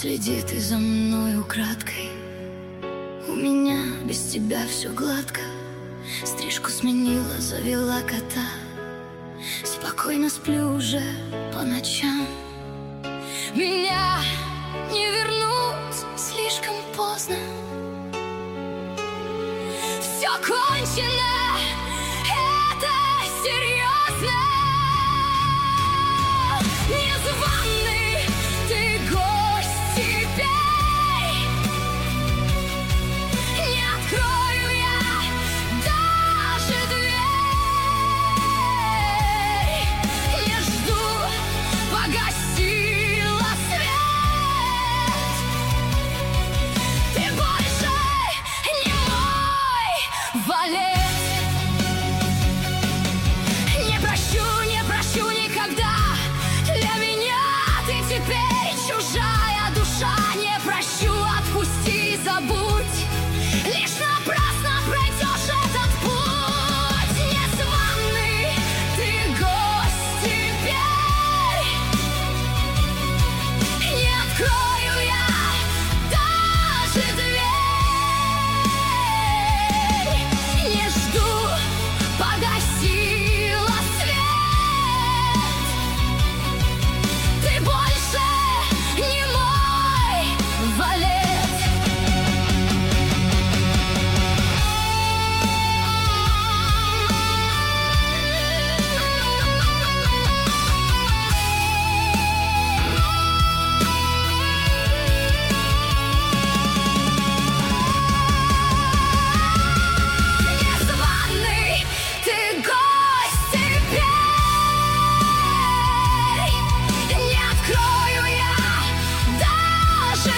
Следи ты за мной украдкой. У меня без тебя все гладко. Стрижку сменила, завела кота. Спокойно сплю уже по ночам. Меня не вернуть слишком поздно. Все кончено, это серьезно. Незваный ты гость теперь. Не открою я даже дверь. Не жду, погасила свет. Ты больше не мой валет. Не прощу никогда. Для меня ты теперь чужая душа. Не прощу, отпусти, забудь. Лишь напрасно пройдешь этот путь. Незваный ты гость теперь. Не открою я даже дверь. Не жду, погасила свет. Ты больше не мой валет. Незваный ты гость теперь. Не открою я даже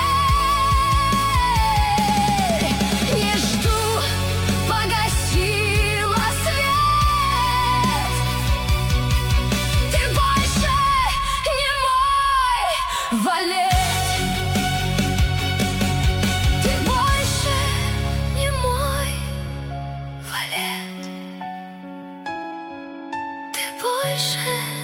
дверь. Не жду, погасила свет. Ты больше не мой валет. Ты больше не мой валет. Ты больше